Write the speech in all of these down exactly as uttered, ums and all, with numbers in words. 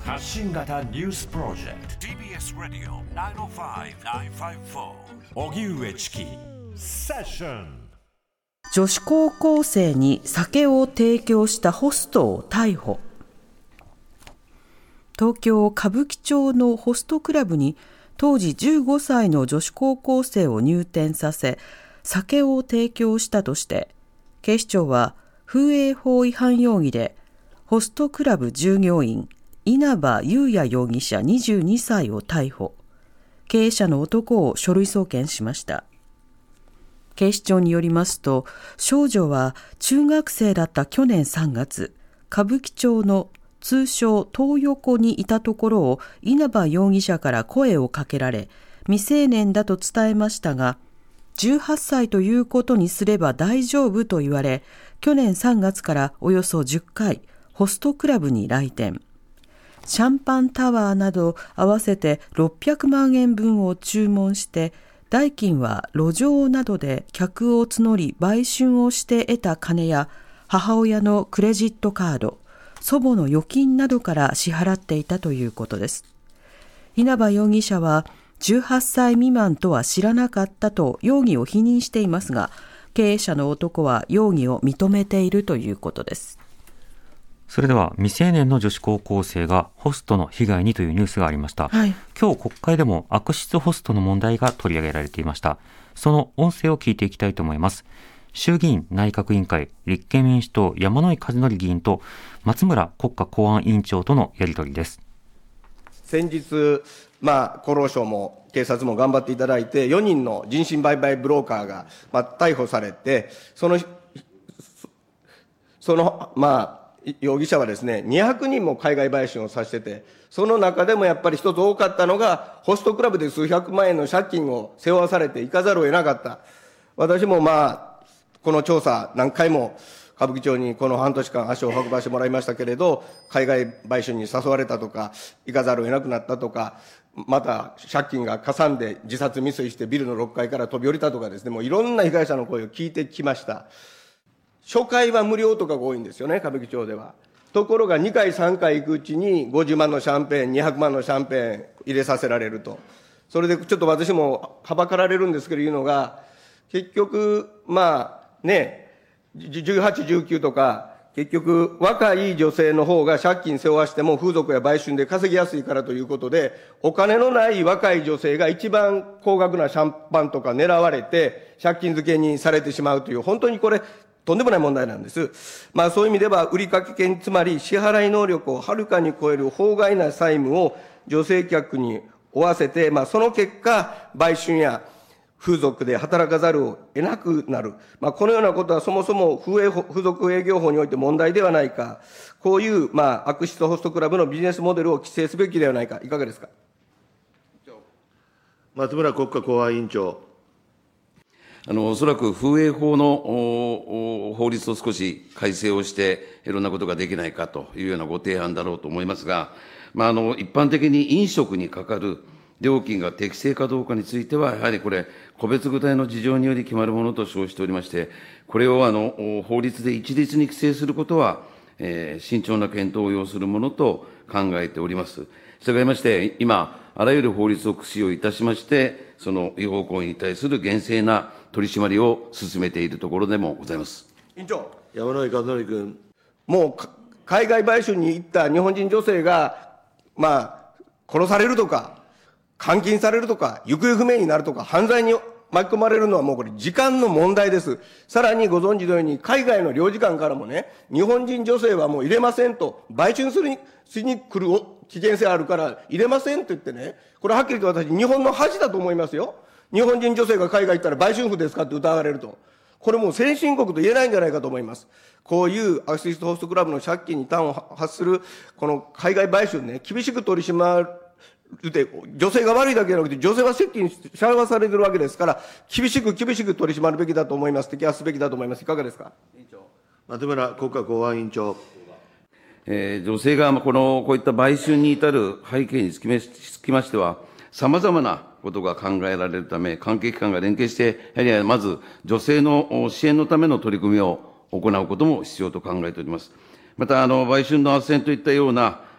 発信型ニュースプロジェクト ティービーエス ラディオきゅうまるご、きゅうごよん荻上チキセッション。 女子高校生に酒を提供したホストを逮捕。東京歌舞伎町のホストクラブに当時じゅうごさいの女子高校生を入店させ酒を提供したとして警視庁は風営法違反容疑でホストクラブ従業員稲葉裕也容疑者にじゅうにさいを逮捕。経営者の男を書類送検しました。警視庁によりますと、少女は中学生だった去年さんがつ、歌舞伎町の通称トー横にいたところを稲葉容疑者から声をかけられ、未成年だと伝えましたが、じゅうはっさいということにすれば大丈夫と言われ、去年さんがつからおよそじゅっかい、ホストクラブに来店。シャンパンタワーなど合わせてろっぴゃくまんえんぶんを注文して、代金は路上などで客を募り売春をして得た金や母親のクレジットカード、祖母の預金などから支払っていたということです。稲葉容疑者はじゅうはっさい未満とは知らなかったと容疑を否認していますが、経営者の男は容疑を認めているということです。 それでは未成年の女子高校生がホストの被害にというニュースがありました、はい、今日国会でも悪質ホストの問題が取り上げられていました。その音声を聞いていきたいと思います。衆議院内閣委員会立憲民主党山井和則議員と松村国家公安委員長とのやり取りです。 先日、まあ、厚労省も警察も頑張っていただいてよにんの人身売買ブローカーが、まあ、逮捕されて、そのそのまあ容疑者はですね、にひゃくにんも海外売春をさせてて、その中でもやっぱり一つ多かったのが、ホストクラブで数百万円の借金を背負わされていかざるを得なかった。私もまあ、この調査何回も歌舞伎町にこの半年間足を運ばしてもらいましたけれど、海外売春に誘われたとか、行かざるを得なくなったとか、また借金がかさんで自殺未遂してビルのろっかいから飛び降りたとかですね、もういろんな被害者の声を聞いてきました。初回は無料とかが多いんですよね、歌舞伎町では。ところがにかいさんかい行くうちにごじゅうまんのシャンペーン、にひゃくまんのシャンペーン入れさせられると。それでちょっと私もはばかられるんですけど言うのが、結局まあね、じゅうはち、じゅうきゅうとか結局若い女性の方が借金背負わしても風俗や売春で稼ぎやすいからということで、お金のない若い女性が一番高額なシャンパンとか狙われて借金漬けにされてしまうという、本当にこれとんでもない問題なんです。まあそういう意味では、売掛金、つまり支払い能力をはるかに超える法外な債務を女性客に負わせて、まあその結果、売春や風俗で働かざるを得なくなる。まあこのようなことはそもそも風営法、風俗営業法において問題ではないか。こういうまあ悪質ホストクラブのビジネスモデルを規制すべきではないか。いかがですか。 松村国家公安委員長。 あの、おそらく風営法の法律を少し改正をして、いろんなことができないかというようなご提案だろうと思いますが、まあ、あの、一般的に飲食にかかる料金が適正かどうかについては、やはりこれ、個別具体の事情により決まるものと称しておりまして、これをあの、法律で一律に規制することは、えー、慎重な検討を要するものと考えております。従いまして、今、あらゆる法律を駆使をいたしまして、その違法行為に対する厳正な取り締まりを進めているところでもございます。 委員長。 山井和則君。 もう海外売春に行った日本人女性が、まあ、殺されるとか、監禁されるとか、行方不明になるとか、犯罪に巻き込まれるのはもうこれ時間の問題です。さらにご存知のように、海外の領事館からもね、日本人女性はもう入れませんと、売春するにしに来る危険性あるから入れませんと言ってね、これはっきりと私、日本の恥だと思いますよ。日本人女性が海外行ったら売春婦ですかって疑われると。これもう先進国と言えないんじゃないかと思います。こういうアシストホストクラブの借金に端を発する、この海外売春ね、厳しく取り締まるで、女性が悪いだけじゃなくて、女性は責任支払わされてるわけですから、厳しく厳しく取り締まるべきだと思います。摘発すべきだと思います。いかがですか。 松村国家公安委員長。 えー、女性がこの、こういった売春に至る背景につきましては、様々なことが考えられるため、関係機関が連携して、やはりまず女性の支援のための取り組みを行うことも必要と考えております。また、あの、売春の斡旋といったような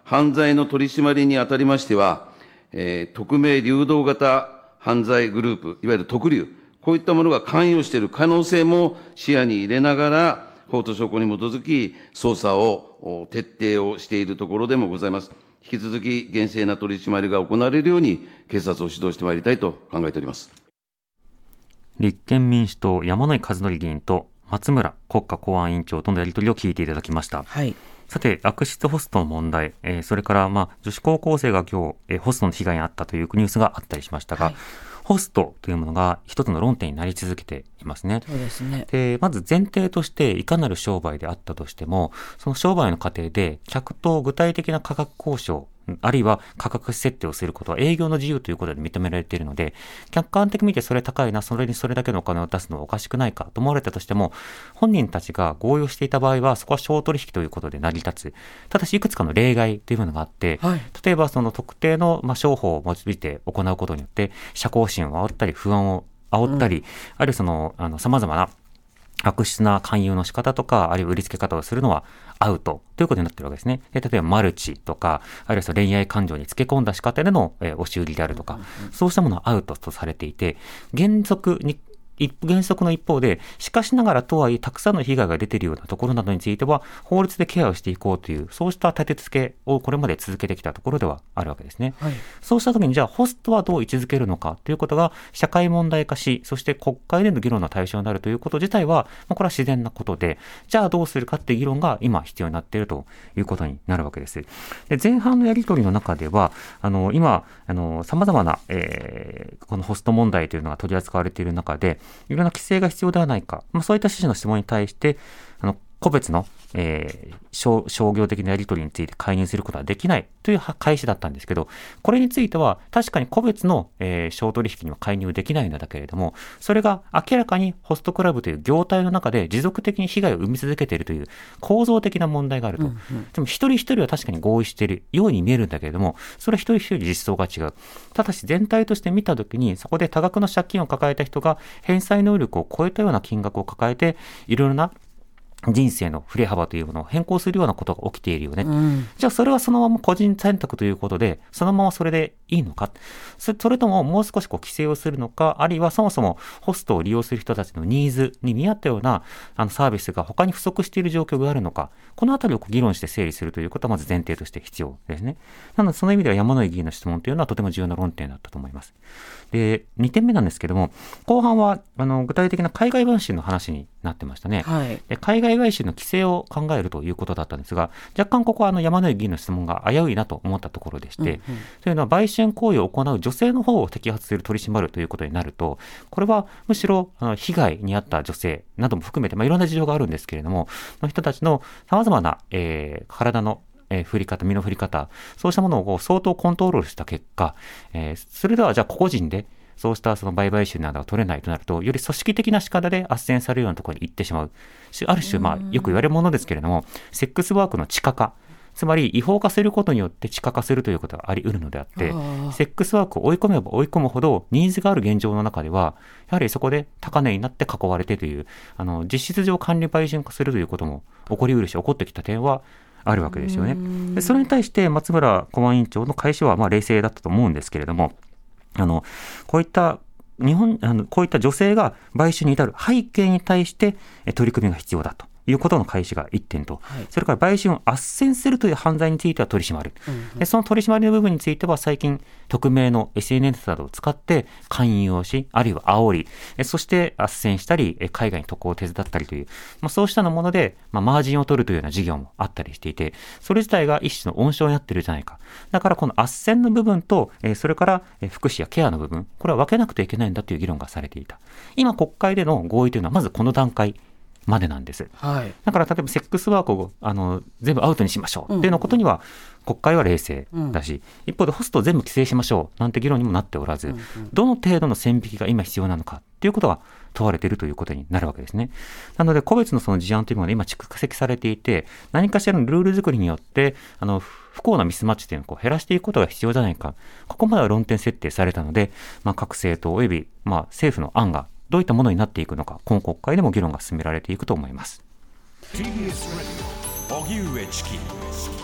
犯罪の取り締まりにあたりましては、えー、匿名流動型犯罪グループ、いわゆる特流、こういったものが関与している可能性も視野に入れながら、法と証拠に基づき捜査を徹底をしているところでもございます。引き続き厳正な取り締まりが行われるように、警察を指導してまいりたいと考えております。 立憲民主党、山井和則議員と松村国家公安委員長とのやり取りを聞いていただきました。 はい、 さて、悪質ホストの問題、えー、それから、まあ、女子高校生が今日、えー、ホストの被害に遭ったというニュースがあったりしましたが、はい、ホストというものが一つの論点になり続けていますね。 そうですね。 で、まず前提として、いかなる商売であったとしても、その商売の過程で客と具体的な価格交渉、あるいは価格設定をすることは営業の自由ということで認められているので、客観的に見てそれ高いな、それにそれだけのお金を出すのはおかしくないかと思われたとしても、本人たちが合意をしていた場合は、そこは商取引ということで成り立つ。ただし、いくつかの例外というものがあって、はい、例えばその特定の、まあ、商法を用いて行うことによって、社交心を煽ったり、不安を煽ったり、うん、あるいはその、あの、様々な悪質な勧誘の仕方とか、あるいは売りつけ方をするのはアウトということになっているわけですね。で、例えばマルチとか、あるいはその恋愛感情につけ込んだ仕方での、えー、押し売りであるとか、うんうん、そうしたものはアウトとされていて、原則に原則の一方で、しかしながらとはいえたくさんの被害が出ているようなところなどについては法律でケアをしていこうという、そうした立て付けをこれまで続けてきたところではあるわけですね。はい、そうした時にじゃあホストはどう位置づけるのかということが社会問題化し、そして国会での議論の対象になるということ自体は、これは自然なことで、じゃあどうするかっていう議論が今必要になっているということになるわけです。で、前半のやり取りの中では、あの今あの様々な、えー、このホスト問題というのが取り扱われている中で、いろんな規制が必要ではないか、まあ、そういった趣旨の質問に対してあの個別の、えー、商, 商業的なやり取りについて介入することはできないという開始だったんですけど、これについては確かに個別の、えー、商取引には介入できないのだけれども、それが明らかにホストクラブという業態の中で持続的に被害を生み続けているという構造的な問題があると、うんうん、でも一人一人は確かに合意しているように見えるんだけれども、それは一人一人実相が違う。ただし全体として見たときに、そこで多額の借金を抱えた人が返済能力を超えたような金額を抱えていろいろな人生の振れ幅というものを変更するようなことが起きているよね、うん、じゃあそれはそのまま個人選択ということでそのままそれでいいのか、それ、それとももう少しこう規制をするのか、あるいはそもそもホストを利用する人たちのニーズに見合ったようなあのサービスが他に不足している状況があるのか、このあたりを議論して整理するということはまず前提として必要ですね。なのでその意味では山井議員の質問というのはとても重要な論点だったと思います。で、にてんめなんですけども、後半はあの具体的な海外買収の話になってましたね。はい、で海外買収の規制を考えるということだったんですが、若干ここはあの山井議員の質問が危ういなと思ったところでして、うんうん、というのは売春行為を行う女性の方を摘発する取り締まるということになると、これはむしろあの被害に遭った女性なども含めて、まあ、いろんな事情があるんですけれども、の人たちの様々な、えー、体のえー、振り方、身の振り方、そうしたものを相当コントロールした結果、えー、それではじゃあ個々人でそうしたその売買収などが取れないとなると、より組織的な仕方で斡旋されるようなところに行ってしまう。ある種、まあ、よく言われるものですけれども、セックスワークの地下化、つまり違法化することによって地下化するということがあり得るのであって、セックスワークを追い込めば追い込むほどニーズがある現状の中では、やはりそこで高値になって囲われてという、あの実質上管理売春化するということも起こり得るし、起こってきた点はあるわけですよね。でそれに対して松村公安委員長の開始はまあ冷静だったと思うんですけれども、あのこういった日本あのこういった女性が買収に至る背景に対して取り組みが必要だということの開始がいってんと、はい、それから売春を斡旋するという犯罪については取り締まる、うんうん、でその取り締まりの部分については最近匿名の エスエヌエス などを使って勧誘をし、あるいは煽り、そして斡旋したり海外に渡航を手伝ったりという、まあ、そうしたもので、まあ、マージンを取るというような事業もあったりしていて、それ自体が一種の温床になっているじゃないか。だからこの斡旋の部分とそれから福祉やケアの部分、これは分けなくてはいけないんだという議論がされていた。今国会での合意というのはまずこの段階までなんです、はい、だから例えばセックスワークをあの全部アウトにしましょうっていうのことには国会は冷静だし、うん、一方でホストを全部規制しましょうなんて議論にもなっておらず、うんうん、どの程度の線引きが今必要なのかっていうことが問われているということになるわけですね。なので個別のその事案というものが今蓄積されていて、何かしらのルール作りによってあの不幸なミスマッチというのをこう減らしていくことが必要じゃないか、ここまでは論点設定されたので、まあ、各政党およびまあ政府の案がどういったものになっていくのか、今国会でも議論が進められていくと思います。 ティービーエス ラジオ荻上チキ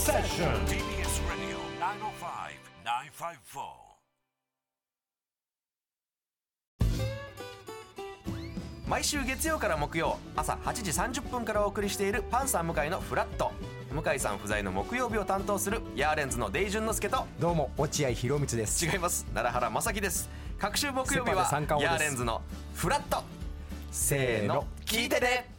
Session ティービーエス Radio ナインオーファイブ ナインファイブフォー。 毎週月曜から木曜朝はちじさんじゅっぷんからお送りしているパンサー向井のフラット。向井さん不在の木曜日を担当するヤーレンズのデイジュンの之介と、 どうも落合博満です。 違います、奈良原正樹です。各週木曜日はヤーレンズのフラット。せーの聞いてね。